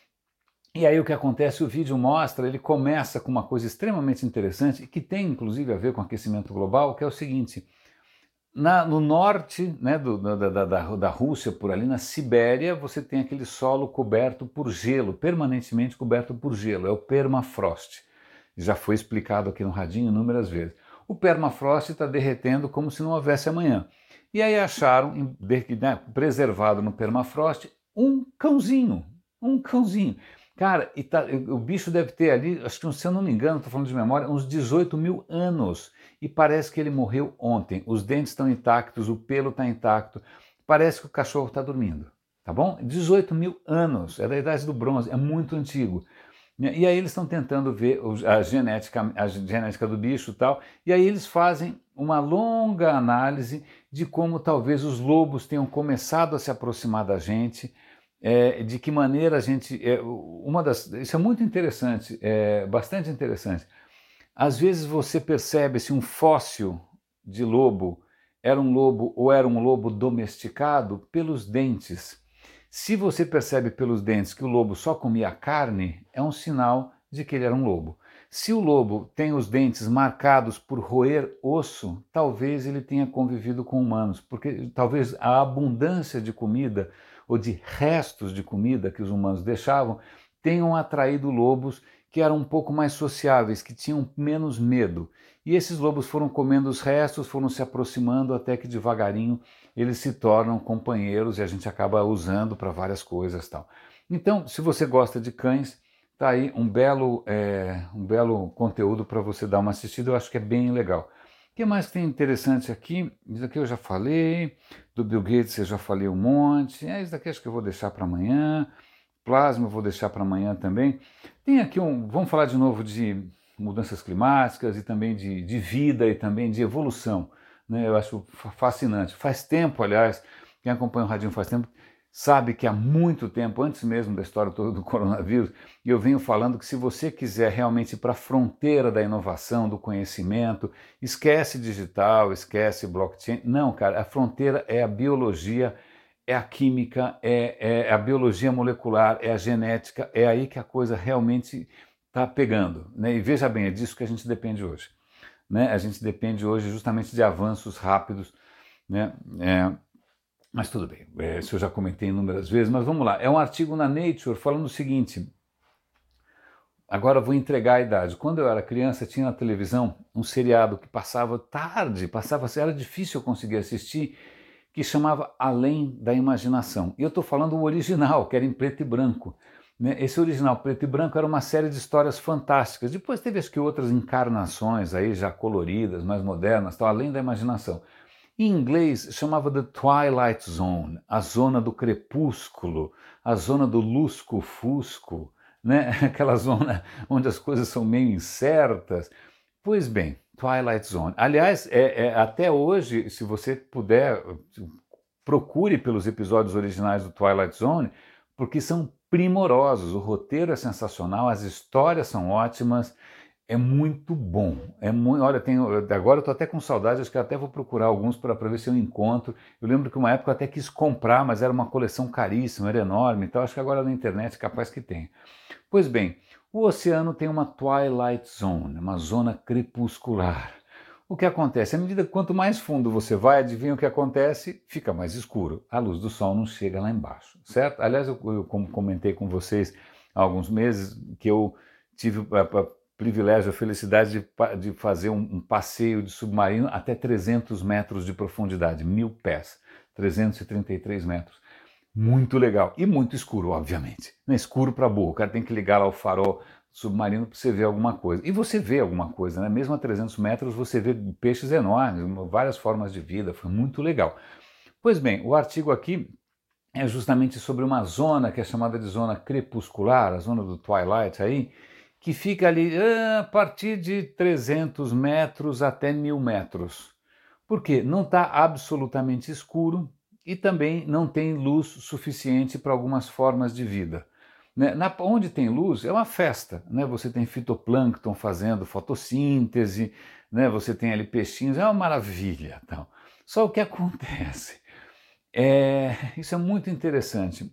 [SPEAKER 1] E aí o que acontece, o vídeo mostra, ele começa com uma coisa extremamente interessante, que tem inclusive a ver com aquecimento global, que é o seguinte, na, no norte, né, do, da, da, da, da Rússia, por ali, na Sibéria, você tem aquele solo coberto por gelo, permanentemente coberto por gelo, é o permafrost. Já foi explicado aqui no Radinho inúmeras vezes. O permafrost está derretendo como se não houvesse amanhã. E aí acharam, né, preservado no permafrost, um cãozinho, um cãozinho. Cara, e tá, o bicho deve ter ali, acho que se eu não me engano, estou falando de memória, uns dezoito mil anos. E parece que ele morreu ontem. Os dentes estão intactos, o pelo está intacto. Parece que o cachorro está dormindo, tá bom? dezoito mil anos, é da idade do bronze, é muito antigo. E aí eles estão tentando ver a genética, a genética do bicho e tal, e aí eles fazem uma longa análise de como talvez os lobos tenham começado a se aproximar da gente, É, de que maneira a gente... É, uma das, isso é muito interessante, é bastante interessante. Às vezes você percebe se um fóssil de lobo era um lobo ou era um lobo domesticado pelos dentes. Se você percebe pelos dentes que o lobo só comia carne, é um sinal de que ele era um lobo. Se o lobo tem os dentes marcados por roer osso, talvez ele tenha convivido com humanos, porque talvez a abundância de comida ou de restos de comida que os humanos deixavam, tenham atraído lobos que eram um pouco mais sociáveis, que tinham menos medo. E esses lobos foram comendo os restos, foram se aproximando até que devagarinho eles se tornam companheiros e a gente acaba usando para várias coisas, tal. Então, se você gosta de cães, Tá aí um belo, é, um belo conteúdo para você dar uma assistida, eu acho que é bem legal. O que mais que tem interessante aqui? Isso aqui eu já falei, do Bill Gates eu já falei um monte, é, isso daqui acho que eu vou deixar para amanhã, plasma eu vou deixar para amanhã também. Tem aqui um, vamos falar de novo de mudanças climáticas e também de, de vida e também de evolução, né? Eu acho fascinante. Faz tempo, aliás, quem acompanha o Radinho faz tempo, sabe que há muito tempo, antes mesmo da história toda do coronavírus, eu venho falando que se você quiser realmente ir para a fronteira da inovação, do conhecimento, esquece digital, esquece blockchain. Não, cara, a fronteira é a biologia, é a química, é, é a biologia molecular, é a genética, é aí que a coisa realmente está pegando, né? E veja bem, é disso que a gente depende hoje, né? A gente depende hoje justamente de avanços rápidos, né? É, mas tudo bem, é, isso eu já comentei inúmeras vezes, mas vamos lá. É um artigo na Nature falando o seguinte, agora eu vou entregar a idade. Quando eu era criança, tinha na televisão um seriado que passava tarde, passava, era difícil eu conseguir assistir, que chamava Além da Imaginação. E eu estou falando o original, que era em preto e branco. Né? Esse original preto e branco era uma série de histórias fantásticas. Depois teve acho que outras encarnações aí já coloridas, mais modernas, tal, Além da Imaginação. Em inglês chamava The Twilight Zone, a zona do crepúsculo, a zona do lusco-fusco, né? Aquela zona onde as coisas são meio incertas. Pois bem, Twilight Zone. Aliás, é, é, até hoje, se você puder, procure pelos episódios originais do Twilight Zone, porque são primorosos. O roteiro é sensacional, as histórias são ótimas. É muito bom. É muito, olha, tem, agora eu estou até com saudade, acho que até vou procurar alguns para ver se eu encontro. Eu lembro que uma época eu até quis comprar, mas era uma coleção caríssima, era enorme, então acho que agora na internet é capaz que tem. Pois bem, o oceano tem uma twilight zone, uma zona crepuscular. O que acontece? À medida que quanto mais fundo você vai, adivinha o que acontece? Fica mais escuro. A luz do sol não chega lá embaixo, certo? Aliás, eu, eu como comentei com vocês há alguns meses que eu tive a, a privilégio, a felicidade de, de fazer um, um passeio de submarino até trezentos metros de profundidade, mil pés, trezentos e trinta e três metros. Muito legal. E muito escuro, obviamente. Não é escuro para burro. O cara tem que ligar lá o farol submarino para você ver alguma coisa. E você vê alguma coisa, né? Mesmo a trezentos metros você vê peixes enormes, várias formas de vida. Foi muito legal. Pois bem, o artigo aqui é justamente sobre uma zona que é chamada de zona crepuscular, a zona do twilight aí, que fica ali a partir de trezentos metros até mil metros. Por quê? Não está absolutamente escuro e também não tem luz suficiente para algumas formas de vida. Né? Na, onde tem luz é uma festa, né? Você tem fitoplâncton fazendo fotossíntese, né? Você tem ali peixinhos, é uma maravilha. Então. Só o que acontece, é, isso é muito interessante.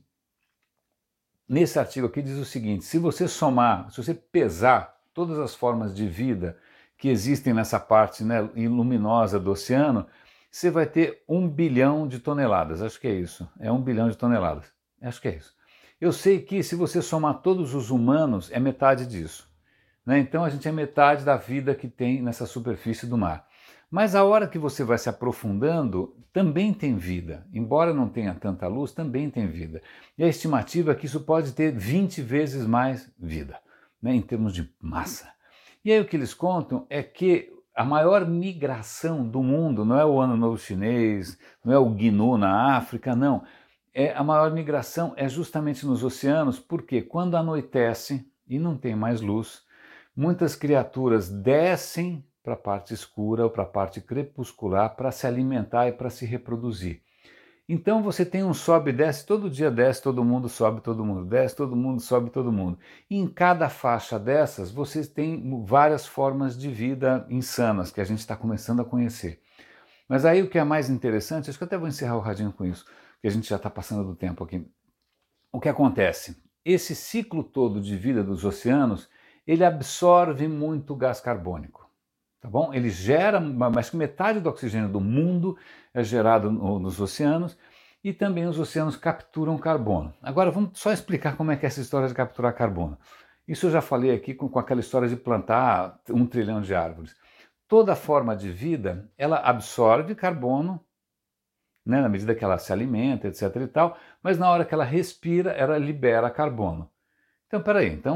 [SPEAKER 1] Nesse artigo aqui diz o seguinte, se você somar, se você pesar todas as formas de vida que existem nessa parte, né, luminosa do oceano, você vai ter um bilhão de toneladas, acho que é isso, é um bilhão de toneladas, acho que é isso. Eu sei que se você somar todos os humanos, é metade disso. Né? Então a gente é metade da vida que tem nessa superfície do mar. Mas a hora que você vai se aprofundando, também tem vida. Embora não tenha tanta luz, também tem vida. E a estimativa é que isso pode ter vinte vezes mais vida, né, em termos de massa. E aí o que eles contam é que a maior migração do mundo não é o Ano Novo Chinês, não é o Gnu na África, não. É, a maior migração é justamente nos oceanos, porque quando anoitece e não tem mais luz, muitas criaturas descem para a parte escura ou para a parte crepuscular para se alimentar e para se reproduzir. Então você tem um sobe e desce, todo dia desce, todo mundo sobe, todo mundo desce, todo mundo sobe, todo mundo. E em cada faixa dessas, você tem várias formas de vida insanas que a gente está começando a conhecer. Mas aí o que é mais interessante, acho que eu até vou encerrar o radinho com isso, que a gente já está passando do tempo aqui. O que acontece? Esse ciclo todo de vida dos oceanos, ele absorve muito gás carbônico. Tá bom? Ele gera, mais que metade do oxigênio do mundo é gerado no, nos oceanos e também os oceanos capturam carbono. Agora vamos só explicar como é que é essa história de capturar carbono. Isso eu já falei aqui com, com aquela história de plantar um trilhão de árvores. Toda forma de vida, ela absorve carbono, né, na medida que ela se alimenta, etc e tal, mas na hora que ela respira, ela libera carbono. Então, peraí, então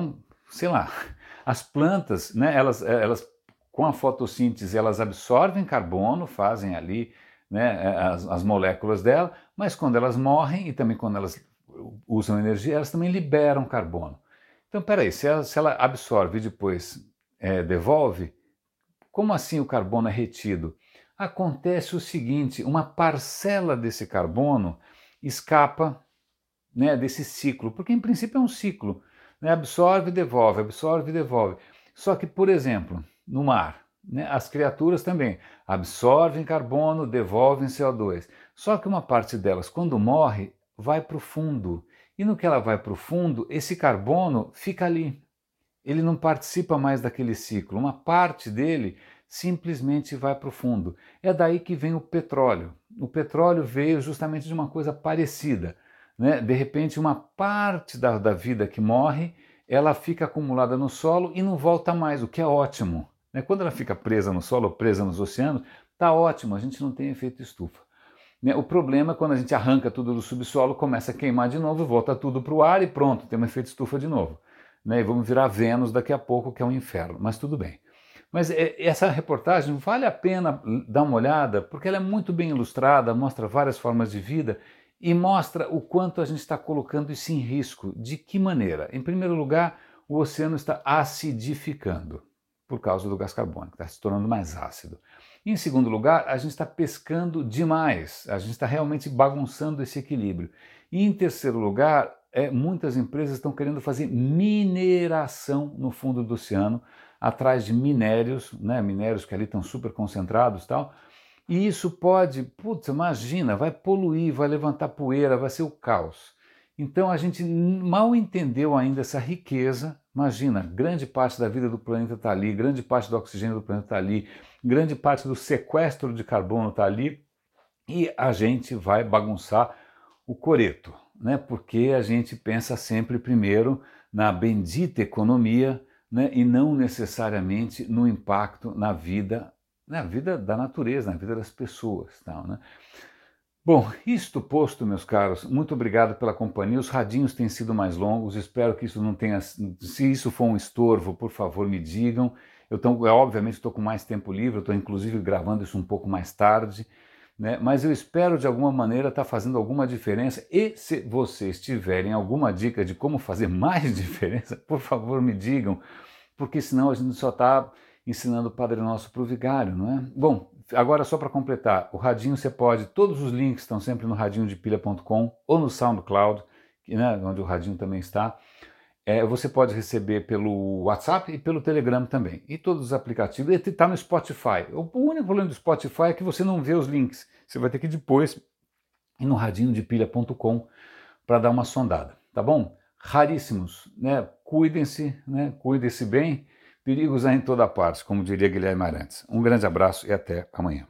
[SPEAKER 1] sei lá, as plantas, né, elas, elas com a fotossíntese, elas absorvem carbono, fazem ali, né, as, as moléculas dela, mas quando elas morrem e também quando elas usam energia, elas também liberam carbono. Então, peraí, se ela, se ela absorve e depois é, devolve, como assim o carbono é retido? Acontece o seguinte, uma parcela desse carbono escapa, né, desse ciclo, porque em princípio é um ciclo, né, absorve e devolve, absorve e devolve. Só que, por exemplo, no mar, né, as criaturas também absorvem carbono, devolvem C O dois. Só que uma parte delas, quando morre, vai para o fundo. E no que ela vai para o fundo, esse carbono fica ali. Ele não participa mais daquele ciclo. Uma parte dele simplesmente vai para o fundo. É daí que vem o petróleo. O petróleo veio justamente de uma coisa parecida, né? De repente, uma parte da, da vida que morre, ela fica acumulada no solo e não volta mais, o que é ótimo, né? Quando ela fica presa no solo ou presa nos oceanos, tá ótimo, a gente não tem efeito estufa. Né? O problema é quando a gente arranca tudo do subsolo, começa a queimar de novo, volta tudo para o ar e pronto, tem um efeito estufa de novo. Né? E vamos virar Vênus daqui a pouco, que é um inferno, mas tudo bem. Mas essa reportagem vale a pena dar uma olhada, porque ela é muito bem ilustrada, mostra várias formas de vida e mostra o quanto a gente está colocando isso em risco. De que maneira? Em primeiro lugar, o oceano está acidificando por causa do gás carbônico, está se tornando mais ácido. Em segundo lugar, a gente está pescando demais, a gente está realmente bagunçando esse equilíbrio. E em terceiro lugar, é, muitas empresas estão querendo fazer mineração no fundo do oceano, atrás de minérios, né, minérios que ali estão super concentrados e tal, e isso pode, putz, imagina, vai poluir, vai levantar poeira, vai ser o caos. Então a gente mal entendeu ainda essa riqueza, imagina, grande parte da vida do planeta está ali, grande parte do oxigênio do planeta está ali, grande parte do sequestro de carbono está ali, e a gente vai bagunçar o coreto, né, porque a gente pensa sempre primeiro na bendita economia, né, e não necessariamente no impacto na vida, na vida da natureza, na vida das pessoas. Tal, né? Bom, isto posto, meus caros, muito obrigado pela companhia. Os radinhos têm sido mais longos, espero que isso não tenha... Se isso for um estorvo, por favor, me digam. Eu, tô, eu obviamente estou com mais tempo livre, eu estou inclusive gravando isso um pouco mais tarde, né? Mas eu espero de alguma maneira estar fazendo alguma diferença, e se vocês tiverem alguma dica de como fazer mais diferença, por favor me digam, porque senão a gente só está ensinando o Padre Nosso para o vigário, não é? Bom, agora só para completar, o radinho você pode, todos os links estão sempre no radinho de pilha ponto com ou no SoundCloud, né, onde o radinho também está. É, você pode receber pelo WhatsApp e pelo Telegram também. E todos os aplicativos. E está no Spotify. O único problema do Spotify é que você não vê os links. Você vai ter que depois ir no radinho de pilha ponto com para dar uma sondada, tá bom? Raríssimos, né? Cuidem-se, né? Cuidem-se bem. Perigos há em toda parte, como diria Guilherme Arantes. Um grande abraço e até amanhã.